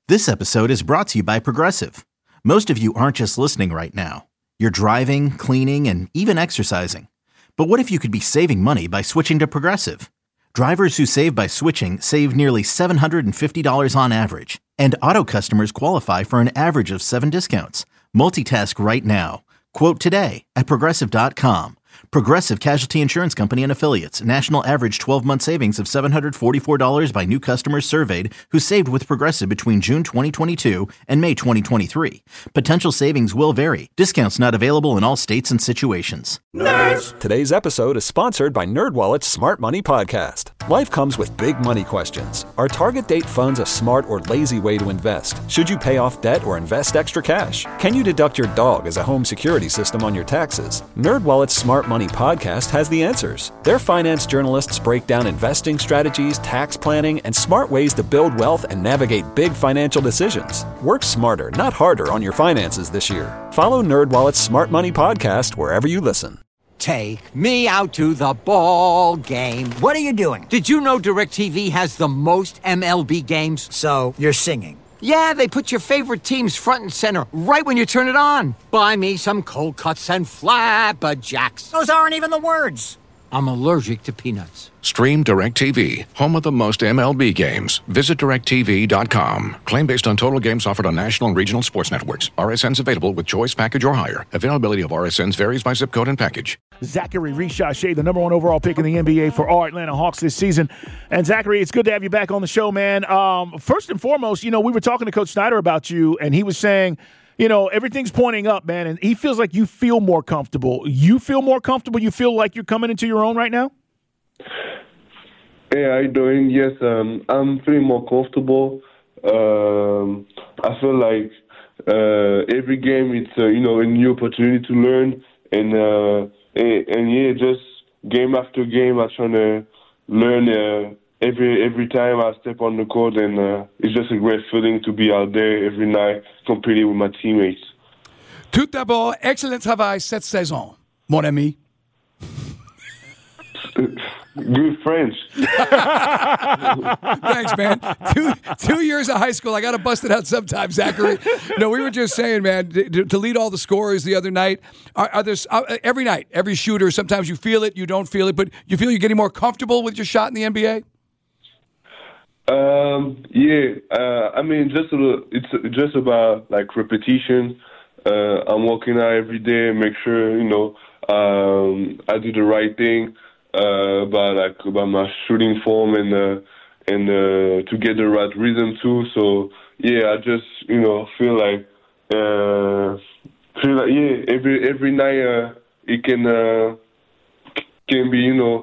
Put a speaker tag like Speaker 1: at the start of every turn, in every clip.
Speaker 1: This episode is brought to you by Progressive. Most of you aren't just listening right now. You're driving, cleaning, and even exercising. But what if you could be saving money by switching to Progressive? Drivers who save by switching save nearly $750 on average. And auto customers qualify for an average of 7 discounts. Multitask right now. Quote today at Progressive.com. Progressive Casualty Insurance Company and Affiliates. National average 12-month savings of $744 by new customers surveyed who saved with Progressive between June 2022 and May 2023. Potential savings will vary. Discounts not available in all states and situations.
Speaker 2: Nerds! Today's episode is sponsored by NerdWallet's Smart Money Podcast. Life comes with big money questions. Are target date funds a smart or lazy way to invest? Should you pay off debt or invest extra cash? Can you deduct your dog as a home security system on your taxes? NerdWallet's Smart Money Podcast has the answers. Their finance journalists break down investing strategies, tax planning, and smart ways to build wealth and navigate big financial decisions. Work smarter, not harder on your finances this year. Follow NerdWallet's Smart Money Podcast wherever you listen.
Speaker 3: Take me out to the ball game.
Speaker 4: What are you doing?
Speaker 3: Did you know DirecTV has the most MLB games?
Speaker 4: So, you're singing.
Speaker 3: Yeah, they put your favorite teams front and center right when you turn it on. Buy me some cold cuts and flapjacks.
Speaker 4: Those aren't even the words.
Speaker 3: I'm allergic to peanuts.
Speaker 5: Stream DirecTV, home of the most MLB games. Visit DirecTV.com. Claim based on total games offered on national and regional sports networks. RSNs available with choice package or higher. Availability of RSNs varies by zip code and package.
Speaker 6: Zachary Richache, the number 1 overall pick in the NBA for our Atlanta Hawks this season. And Zachary, it's good to have you back on the show, man. First and foremost, we were talking to Coach Snyder about you, and he was saying, everything's pointing up, man, and he feels like you feel more comfortable. You feel more comfortable? You feel like you're coming into your own right now?
Speaker 7: Hey, how you doing? Yes, I'm feeling more comfortable. I feel like every game it's a new opportunity to learn, and just game after game I'm trying to learn every time I step on the court, and it's just a great feeling to be out there every night competing with my teammates.
Speaker 8: Tout d'abord, excellent travail cette saison, mon ami.
Speaker 7: Good French.
Speaker 8: Thanks, man. Two years of high school. I got to bust it out sometimes, Zachary. No, we were just saying, man, to lead all the scorers the other night, are there, every night, every shooter, sometimes you feel it, you don't feel it, but you feel you're getting more comfortable with your shot in the NBA?
Speaker 7: It's just about like repetition. I'm working out every day, make sure I do the right thing about my shooting form and to get the right rhythm too. So I just feel like every night it can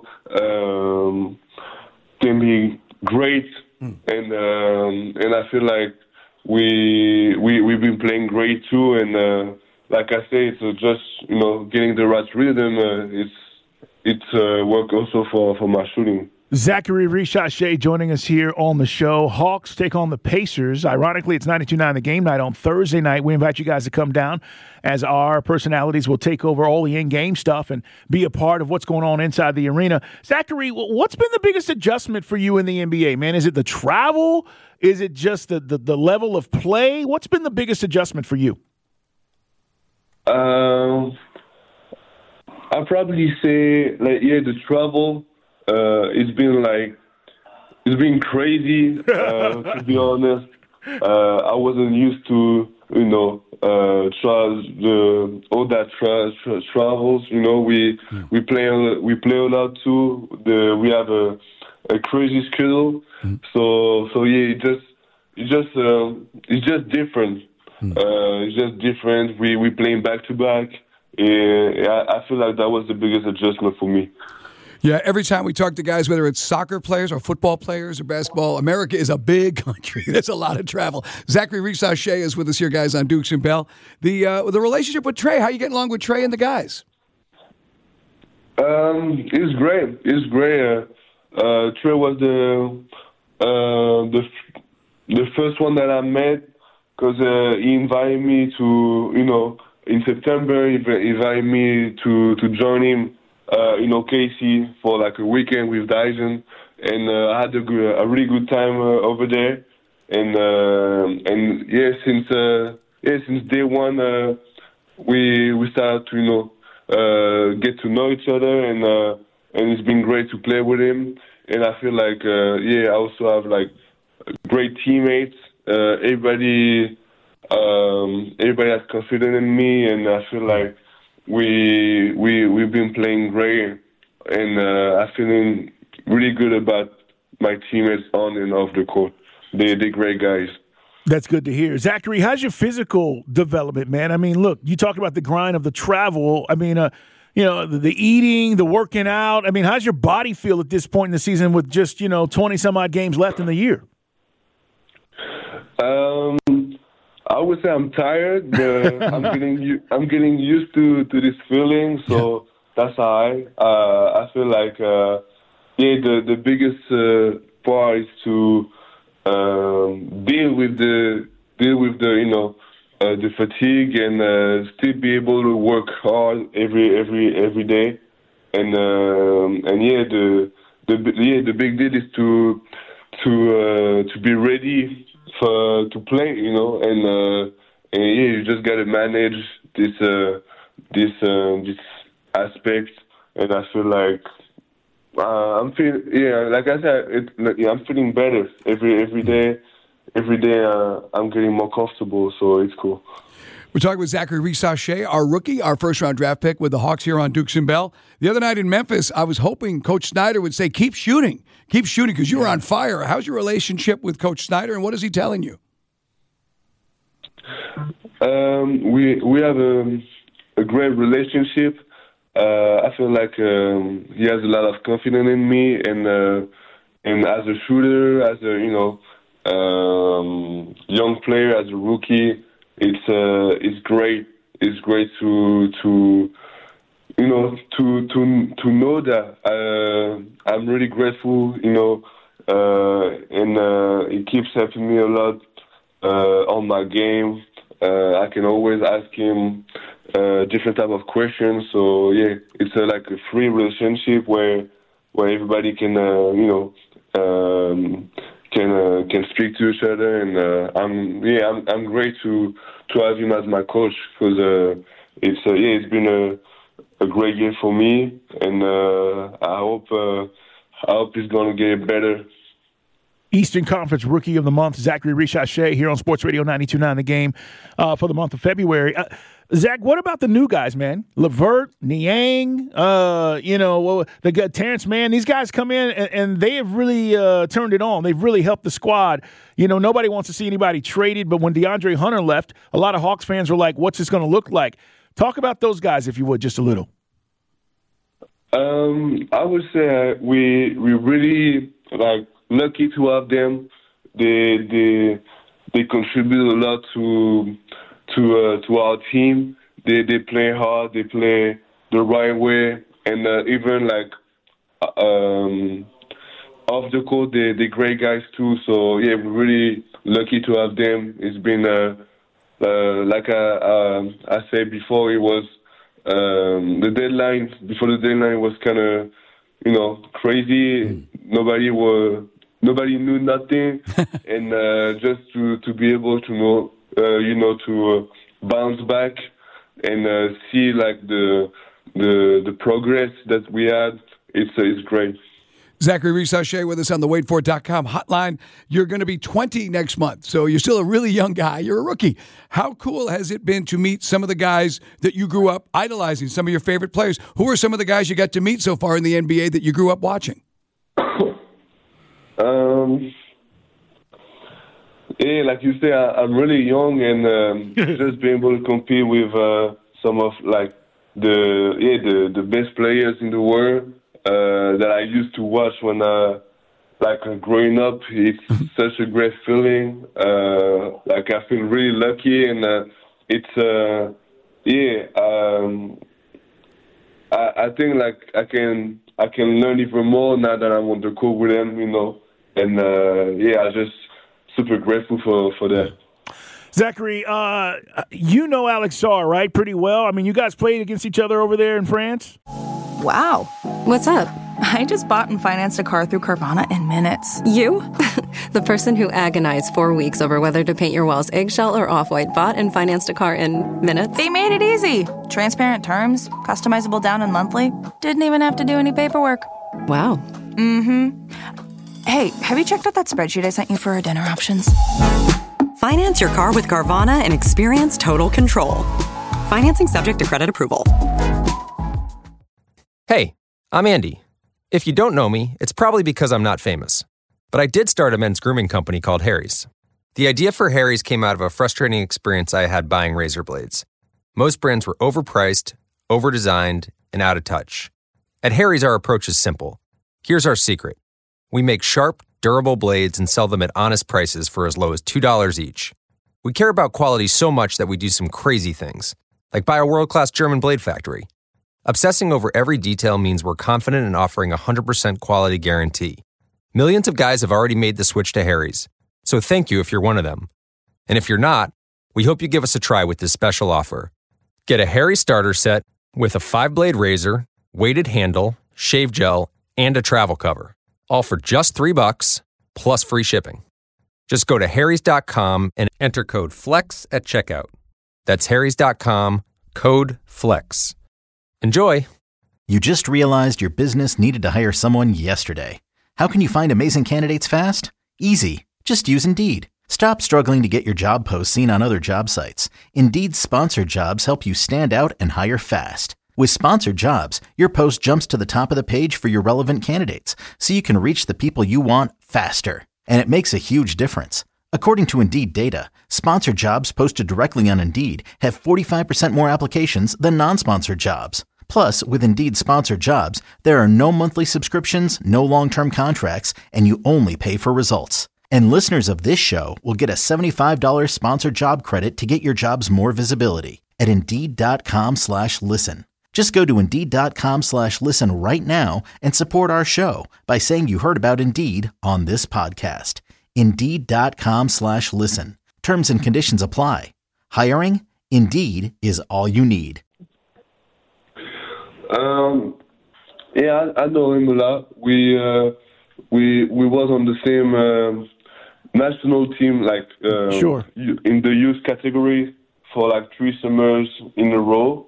Speaker 7: be great. And I feel like we've been playing great too, and like I say, it's just getting the right rhythm. It's work also for my shooting.
Speaker 6: Zachary Richache joining us here on the show. Hawks take on the Pacers. Ironically, it's 92.9 The Game Night on Thursday night. We invite you guys to come down as our personalities will take over all the in-game stuff and be a part of what's going on inside the arena. Zachary, what's been the biggest adjustment for you in the NBA, man? Is it the travel? Is it just the level of play? What's been the biggest adjustment for you?
Speaker 7: I'll probably say, the travel. It's been crazy, to be honest. I wasn't used to, all that travels. We play a lot too. We have a crazy schedule. So it's just different. It's just different. We playing back to back. I feel like that was the biggest adjustment for me.
Speaker 8: Yeah, every time we talk to guys, whether it's soccer players or football players or basketball, America is a big country. There's a lot of travel. Zachary Richache is with us here, guys, on Dukes and Bell. The relationship with Trey, how you getting along with Trey and the guys?
Speaker 7: It's great. It's great. Trey was the first one that I met because he invited me to, in September, he invited me to join him. Casey for like a weekend with Dyson, and I had a really good time over there. And since day one, we started to get to know each other, and it's been great to play with him. And I feel like I also have like great teammates. Everybody has confidence in me, and I feel like we've been playing great, and I'm feeling really good about my teammates on and off the court. They're great guys.
Speaker 6: That's good to hear. Zachary, how's your physical development, man? I mean, look, you talked about the grind of the travel. I mean, the eating, the working out. I mean, how's your body feel at this point in the season with just, 20-some-odd games left in the year?
Speaker 7: I would say I'm tired, but I'm getting used to this feeling, so that's all right. I feel like, the biggest part is to deal with the fatigue and still be able to work hard every day, and the big deal is to be ready to play, and you just gotta manage this aspect, and I feel like I'm feeling, like I said, I'm feeling better every day. Every day, I'm getting more comfortable, so it's cool.
Speaker 8: We're talking with Zachary Risacher, our rookie, our first-round draft pick with the Hawks here on Dukes and Bell. The other night in Memphis, I was hoping Coach Snyder would say, keep shooting, because you were on fire. How's your relationship with Coach Snyder, and what is he telling you?
Speaker 7: We have a great relationship. I feel like he has a lot of confidence in me, and as a shooter, as a young player, as a rookie, it's great. It's great to know that I'm really grateful, and it keeps helping me a lot on my game. I can always ask him different type of questions. So it's like a free relationship where everybody can can speak to each other, and I'm great to have him as my coach, because it's been a great year for me, and I hope it's gonna get better.
Speaker 6: Eastern Conference Rookie of the Month, Zachary Risacher, here on Sports Radio 92.9 The Game for the month of February. Zach, what about the new guys, man? LeVert, Niang, the guy Terrence Mann. These guys come in and they have really turned it on. They've really helped the squad. Nobody wants to see anybody traded, but when DeAndre Hunter left, a lot of Hawks fans were like, what's this going to look like? Talk about those guys, if you would, just a little.
Speaker 7: I would say we really lucky to have them. They contribute a lot to our team. They play hard. They play the right way, and even off the court, they're great guys too. So we're really lucky to have them. It's been like I said before, it was the deadline. Before the deadline was kind of crazy. Nobody knew nothing, and just to be able to know, to bounce back and see the progress that we had, it's great.
Speaker 8: Zachary Risacher with us on the WadeFord.com hotline. You're going to be 20 next month, so you're still a really young guy. You're a rookie. How cool has it been to meet some of the guys that you grew up idolizing, some of your favorite players? Who are some of the guys you got to meet so far in the NBA that you grew up watching?
Speaker 7: Like you say, I'm really young, and just being able to compete with some of the best players in the world that I used to watch when growing up. It's such a great feeling. I feel really lucky, and I think I can learn even more now that I'm on the court with them, and I'm just super grateful for that.
Speaker 6: Zachary, Alex Sarr, right? Pretty well. I mean, you guys played against each other over there in France?
Speaker 9: Wow. What's up? I just bought and financed a car through Carvana in minutes.
Speaker 10: You? The person who agonized 4 weeks over whether to paint your walls eggshell or off-white bought and financed a car in minutes?
Speaker 9: They made it easy. Transparent terms, customizable down and monthly. Didn't even have to do any paperwork.
Speaker 10: Wow.
Speaker 9: Mm-hmm. Hey, have you checked out that spreadsheet I sent you for our dinner options?
Speaker 11: Finance your car with Carvana and experience total control. Financing subject to credit approval.
Speaker 12: Hey, I'm Andy. If you don't know me, it's probably because I'm not famous. But I did start a men's grooming company called Harry's. The idea for Harry's came out of a frustrating experience I had buying razor blades. Most brands were overpriced, overdesigned, and out of touch. At Harry's, our approach is simple. Here's our secret. We make sharp, durable blades and sell them at honest prices for as low as $2 each. We care about quality so much that we do some crazy things, like buy a world-class German blade factory. Obsessing over every detail means we're confident in offering a 100% quality guarantee. Millions of guys have already made the switch to Harry's, so thank you if you're one of them. And if you're not, we hope you give us a try with this special offer. Get a Harry's starter set with a 5-blade razor, weighted handle, shave gel, and a travel cover. All for just $3 plus free shipping. Just go to harrys.com and enter code FLEX at checkout. That's harrys.com, code FLEX. Enjoy.
Speaker 1: You just realized your business needed to hire someone yesterday. How can you find amazing candidates fast? Easy. Just use Indeed. Stop struggling to get your job posts seen on other job sites. Indeed's sponsored jobs help you stand out and hire fast. With sponsored jobs, your post jumps to the top of the page for your relevant candidates, so you can reach the people you want faster. And it makes a huge difference. According to Indeed data, sponsored jobs posted directly on Indeed have 45% more applications than non-sponsored jobs. Plus, with Indeed sponsored jobs, there are no monthly subscriptions, no long-term contracts, and you only pay for results. And listeners of this show will get a $75 sponsored job credit to get your jobs more visibility at Indeed.com/listen. Just go to Indeed.com/listen right now and support our show by saying you heard about Indeed on this podcast. Indeed.com/listen. Terms and conditions apply. Hiring? Indeed is all you need.
Speaker 7: Yeah, I know him a lot. We was on the same national team, like
Speaker 6: Sure.
Speaker 7: in the youth category for like 3 summers in a row.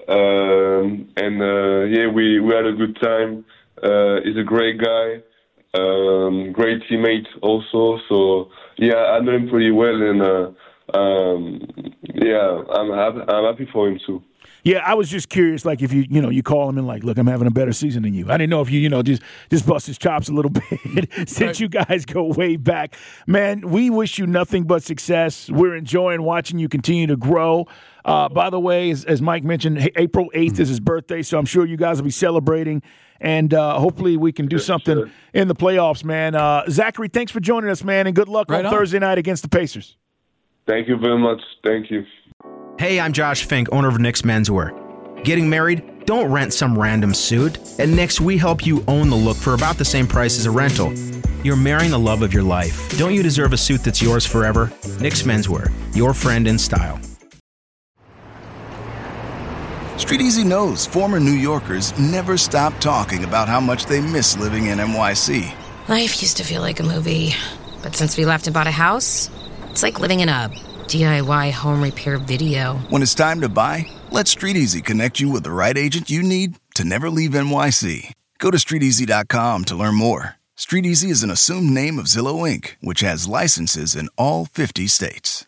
Speaker 7: Yeah, we had a good time. He's a great guy, great teammate also. So yeah, I know him pretty well, and yeah, I'm happy for him too.
Speaker 6: Yeah, I was just curious, like if you call him and like, look, I'm having a better season than you. I didn't know if you just bust his chops a little bit since you guys go way back. Man, we wish you nothing but success. We're enjoying watching you continue to grow. By the way, as Mike mentioned, April 8th is his birthday, so I'm sure you guys will be celebrating. And hopefully we can do something in the playoffs, man. Zachary, thanks for joining us, man, and good luck on Thursday night against the Pacers.
Speaker 7: Thank you very much. Thank you.
Speaker 13: Hey, I'm Josh Fink, owner of Nick's Menswear. Getting married? Don't rent some random suit. At Nick's, we help you own the look for about the same price as a rental. You're marrying the love of your life. Don't you deserve a suit that's yours forever? Nick's Menswear, your friend in style.
Speaker 14: Street Easy knows former New Yorkers never stop talking about how much they miss living in NYC.
Speaker 15: Life used to feel like a movie, but since we left and bought a house, it's like living in a DIY home repair video.
Speaker 14: When it's time to buy, let Street Easy connect you with the right agent you need to never leave NYC. Go to StreetEasy.com to learn more. Street Easy is an assumed name of Zillow Inc., which has licenses in all 50 states.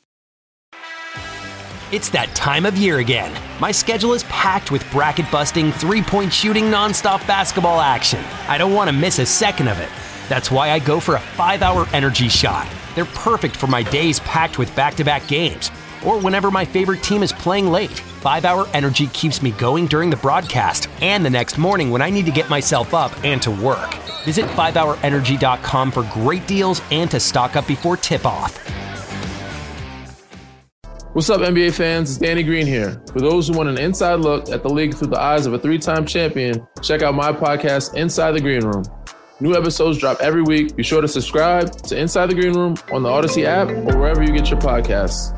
Speaker 16: It's that time of year again. My schedule is packed with bracket-busting, three-point shooting, nonstop basketball action. I don't want to miss a second of it. That's why I go for a 5-hour energy shot. They're perfect for my days packed with back-to-back games, or whenever my favorite team is playing late. 5-hour energy keeps me going during the broadcast and the next morning when I need to get myself up and to work. Visit 5hourenergy.com for great deals and to stock up before tip-off.
Speaker 17: What's up, NBA fans? It's Danny Green here. For those who want an inside look at the league through the eyes of a 3-time champion, check out my podcast, Inside the Green Room. New episodes drop every week. Be sure to subscribe to Inside the Green Room on the Odyssey app or wherever you get your podcasts.